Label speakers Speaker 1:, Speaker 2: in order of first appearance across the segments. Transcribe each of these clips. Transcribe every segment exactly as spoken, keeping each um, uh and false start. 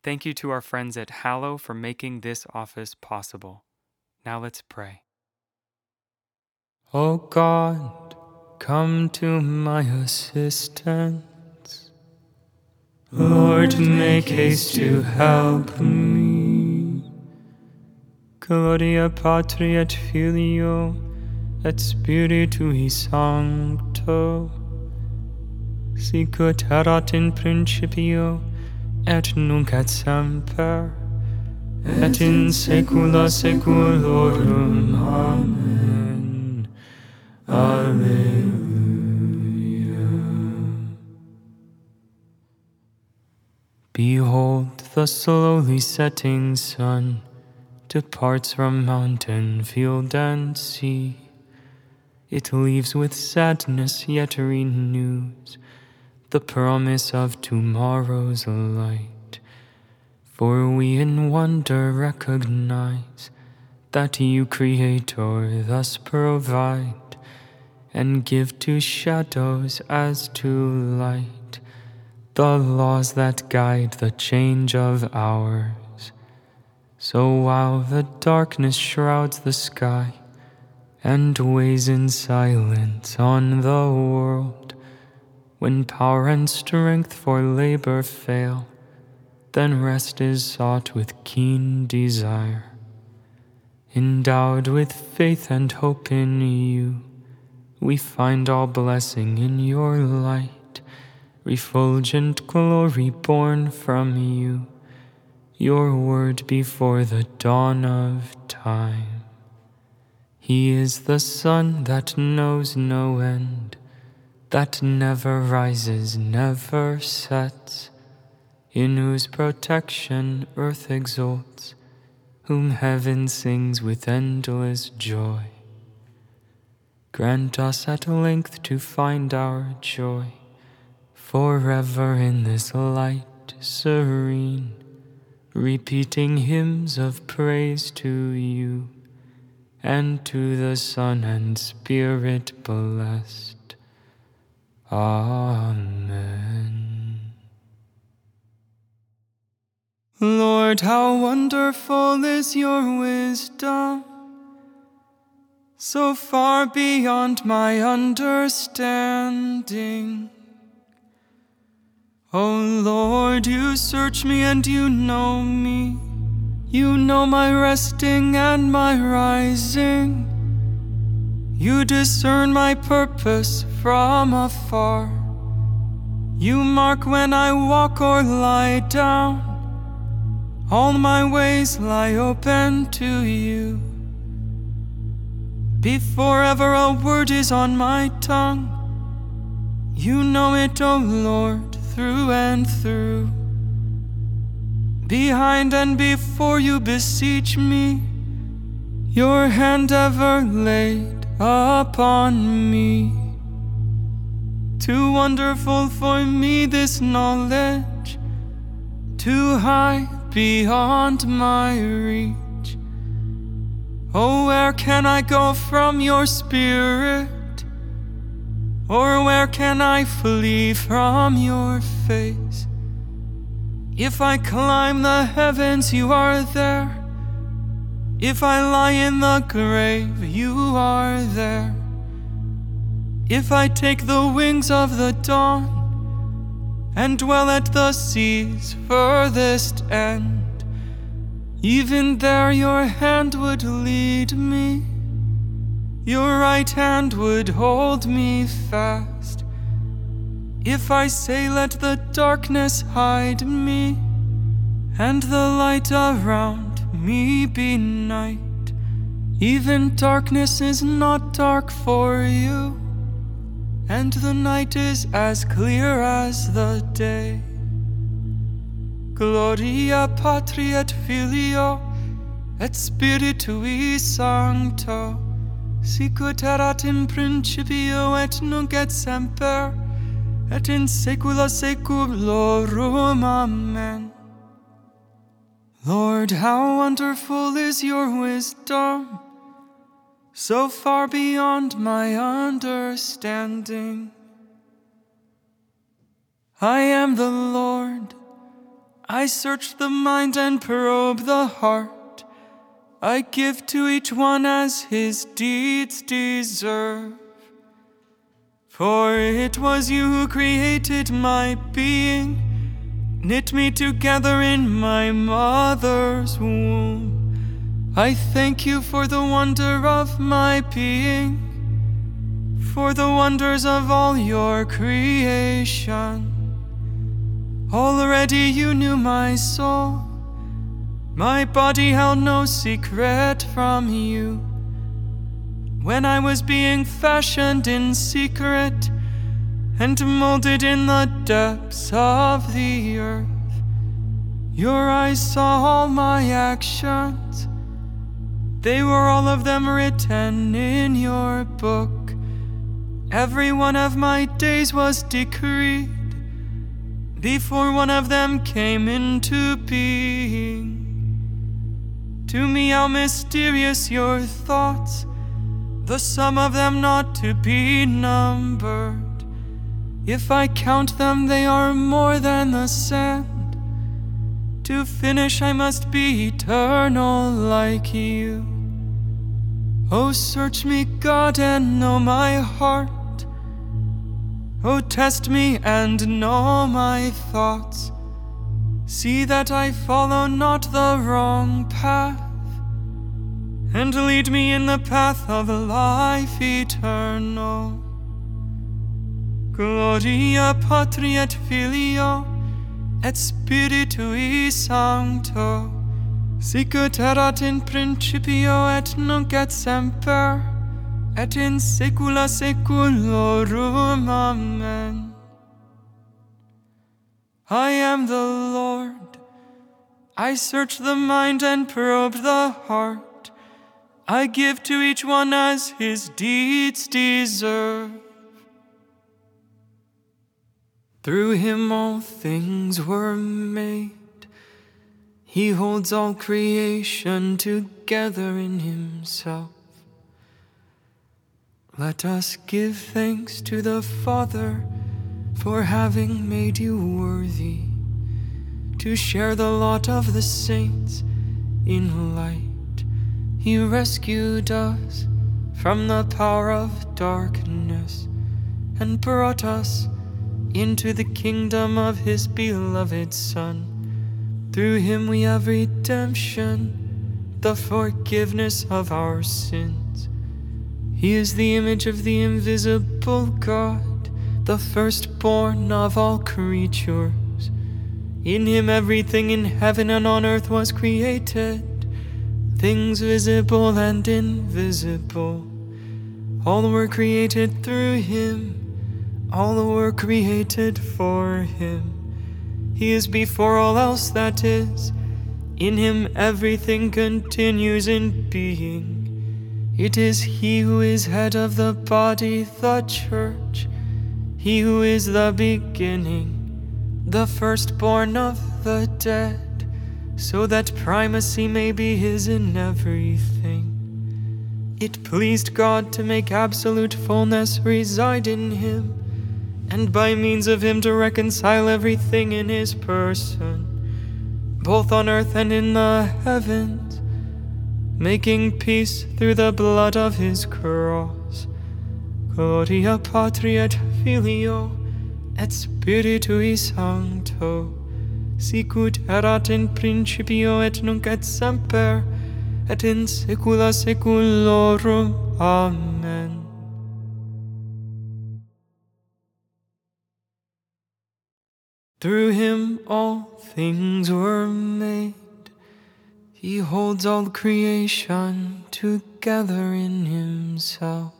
Speaker 1: Thank you to our friends at Hallow for making this office possible. Now let's pray. O God, come to my assistance. Lord, make haste to help me. Gloria Patri et Filio et Spiritui Sancto, sic ut erat in principio et nunc et semper, et in saecula saeculorum. Amen. Alleluia. Behold, the slowly setting sun departs from mountain, field, and sea. It leaves with sadness, yet renews the promise of tomorrow's light. For we in wonder recognize that you, Creator, thus provide and give to shadows as to light the laws that guide the change of hours. So while the darkness shrouds the sky and weighs in silence on the world, when power and strength for labor fail, then rest is sought with keen desire. Endowed with faith and hope in you, we find all blessing in your light, refulgent glory born from you, your word before the dawn of time. He is the sun that knows no end, that never rises, never sets, in whose protection earth exults, whom heaven sings with endless joy. Grant us at length to find our joy forever in this light serene, repeating hymns of praise to you, and to the Son and Spirit blessed. Amen. Lord, how wonderful is your wisdom, so far beyond my understanding. O Lord, you search me and you know me. You know my resting and my rising. You discern my purpose from afar. You mark when I walk or lie down. All my ways lie open to you. Before ever a word is on my tongue, you know it, O Lord, through and through. Behind and before you beseech me, your hand ever laid upon me. Too wonderful for me this knowledge, too high beyond my reach. Oh, where can I go from your spirit? Or where can I flee from your face? If I climb the heavens, you are there. If I lie in the grave, you are there. If I take the wings of the dawn and dwell at the sea's furthest end, even there your hand would lead me. Your right hand would hold me fast. If I say, let the darkness hide me, and the light around me be night, even darkness is not dark for you, and the night is as clear as the day. Gloria Patri et Filio et Spiritui Sancto, sic ut erat in principio et nunc et semper, et in saecula saeculorum. Amen. Lord, how wonderful is your wisdom, so far beyond my understanding. I am the Lord, I search the mind and probe the heart. I give to each one as his deeds deserve. For it was you who created my being, knit me together in my mother's womb. I thank you for the wonder of my being, for the wonders of all your creation. Already you knew my soul. My body held no secret from you. When I was being fashioned in secret and molded in the depths of the earth, your eyes saw all my actions. They were all of them written in your book. Every one of my days was decreed before one of them came into being. To me how mysterious your thoughts, the sum of them not to be numbered. If I count them, they are more than the sand. To finish, I must be eternal like you. Oh, search me, God, and know my heart. Oh, test me and know my thoughts. See that I follow not the wrong path, and lead me in the path of life eternal. Gloria Patri et Filio et Spiritui Sancto, sicut erat in principio et nunc et semper, et in saecula saeculorum. Amen. I am the Lord. I search the mind and probe the heart. I give to each one as his deeds deserve. Through him all things were made. He holds all creation together in himself. Let us give thanks to the Father for having made you worthy to share the lot of the saints in light. He rescued us from the power of darkness and brought us into the kingdom of his beloved Son. Through him we have redemption, the forgiveness of our sins. He is the image of the invisible God, the firstborn of all creatures. In him everything in heaven and on earth was created, things visible and invisible. All were created through him, all were created for him. He is before all else that is. In him everything continues in being. It is he who is head of the body, the church, he who is the beginning, the firstborn of the dead, so that primacy may be his in everything. It pleased God to make absolute fullness reside in him, and by means of him to reconcile everything in his person, both on earth and in the heavens, making peace through the blood of his cross. Gloria Patri et Filio et Spiritui Sancto, sicut erat in principio et nunc et semper, et in saecula saeculorum. Amen. Through him all things were made. He holds all creation together in himself.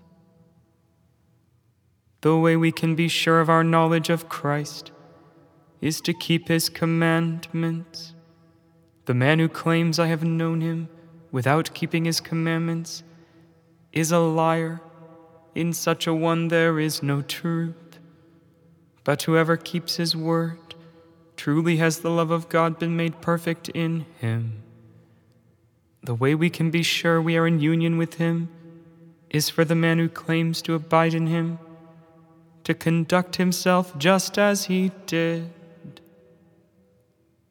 Speaker 1: The way we can be sure of our knowledge of Christ is to keep his commandments. The man who claims I have known him without keeping his commandments is a liar. In such a one there is no truth. But whoever keeps his word, truly has the love of God been made perfect in him. The way we can be sure we are in union with him is for the man who claims to abide in him to conduct himself just as he did.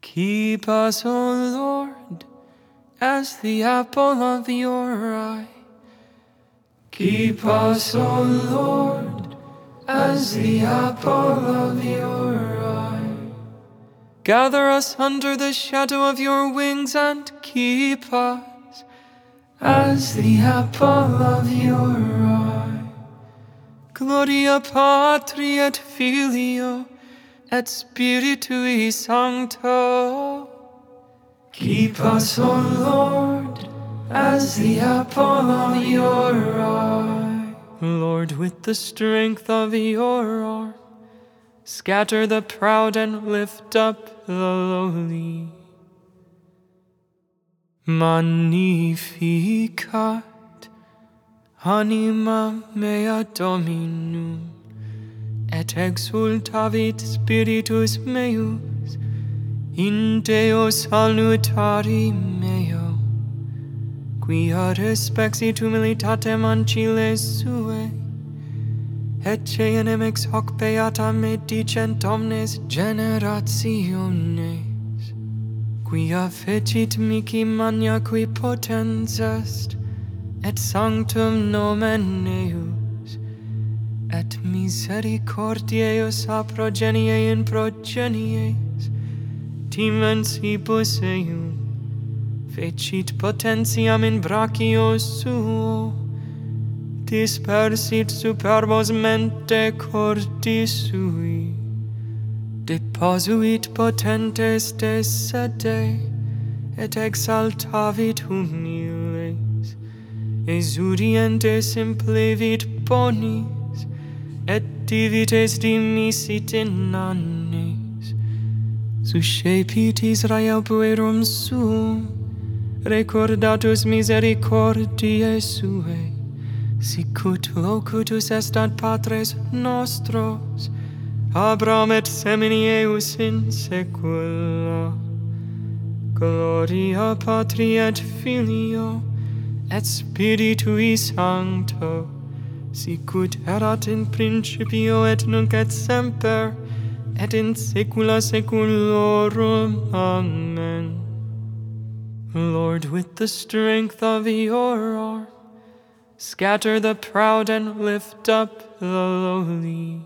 Speaker 1: Keep us, O Lord, as the apple of your eye. Keep us, O Lord, as the apple of your eye. Gather us under the shadow of your wings and keep us as the apple of your eye. Gloria Patri et Filio et Spiritui Sancto. Keep us, O Lord, as the apple of your eye. Lord, with the strength of your arm, scatter the proud and lift up the lowly. Magnificat anima mea Dominum, et exultavit spiritus meus in Deo salutari meo, quia respexit humilitatem ancile suae, et ceanem ex hoc beata me dicent omnes generationes, quia fecit mihi magna qui potens est, et sanctum nomen eius, et misericordiaeus a progenie in progenies, timensibus eium, fecit potentiam in brachio suo, dispersit superbos mente cordis sui, deposuit potentes de sede, et exaltavit humiles, exudientes implevit bonis, et divites dimisit in annis, suscepit Israel puerum suum, recordatus misericordiae suae, sicut locutus est ad patres nostros, Abraham et semini eius in saecula. Gloria Patri et Filio et Spiritui Sancto, sicut erat in principio et nunc et semper, et in saecula saeculorum. Amen. Lord, with the strength of your arm, scatter the proud and lift up the lowly.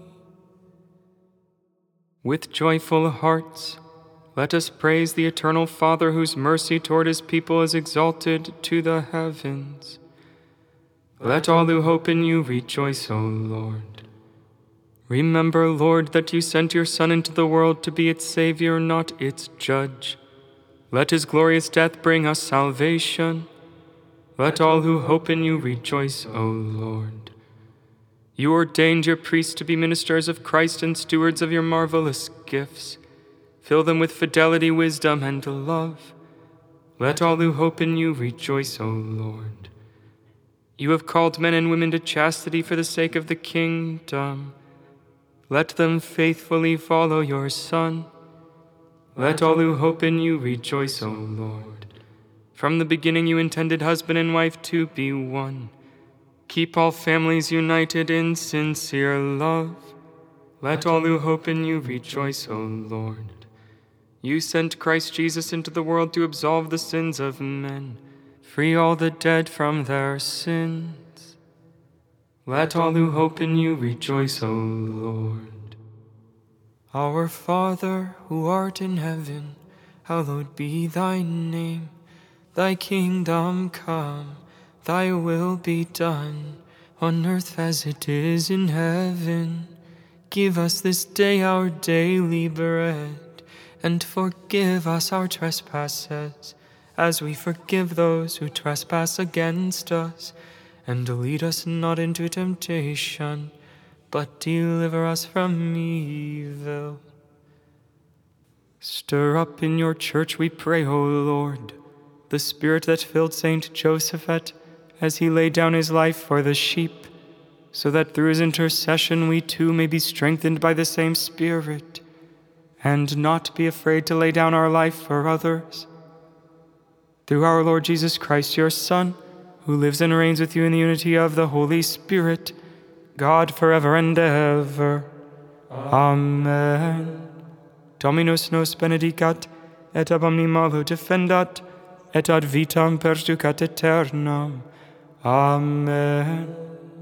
Speaker 1: With joyful hearts, let us praise the eternal Father, whose mercy toward his people is exalted to the heavens. Let all who hope in you rejoice, O Lord. Remember, Lord, that you sent your Son into the world to be its Savior, not its judge. Let his glorious death bring us salvation. Let all who hope in you rejoice, O Lord. You ordained your priests to be ministers of Christ and stewards of your marvelous gifts. Fill them with fidelity, wisdom, and love. Let all who hope in you rejoice, O Lord. You have called men and women to chastity for the sake of the kingdom. Let them faithfully follow your Son. Let all who hope in you rejoice, O Lord. From the beginning you intended husband and wife to be one. Keep all families united in sincere love. Let all who hope in you rejoice, O Lord. You sent Christ Jesus into the world to absolve the sins of men, free all the dead from their sins. Let all who hope in you rejoice, O Lord. Our Father, who art in heaven, hallowed be thy name. Thy kingdom come, thy will be done, on earth as it is in heaven. Give us this day our daily bread, and forgive us our trespasses, as we forgive those who trespass against us. And lead us not into temptation, but deliver us from evil. Stir up in your church, we pray, O Lord, the spirit that filled Saint Josephat as he laid down his life for the sheep, so that through his intercession we too may be strengthened by the same Spirit, and not be afraid to lay down our life for others. Through our Lord Jesus Christ, your Son, who lives and reigns with you in the unity of the Holy Spirit, God forever and ever. Amen. Dominus nos benedicat, et ab omni malo defendat, et ad vitam perducat aeternam. Amen.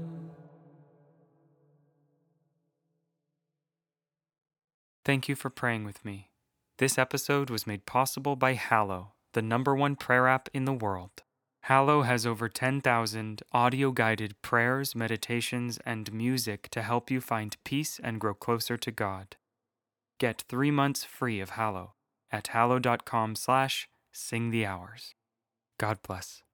Speaker 1: Thank you for praying with me. This episode was made possible by Hallow, the number one prayer app in the world. Hallow has over ten thousand audio-guided prayers, meditations, and music to help you find peace and grow closer to God. Get three months free of Hallow at hallow dot com slash sing the hours. God bless.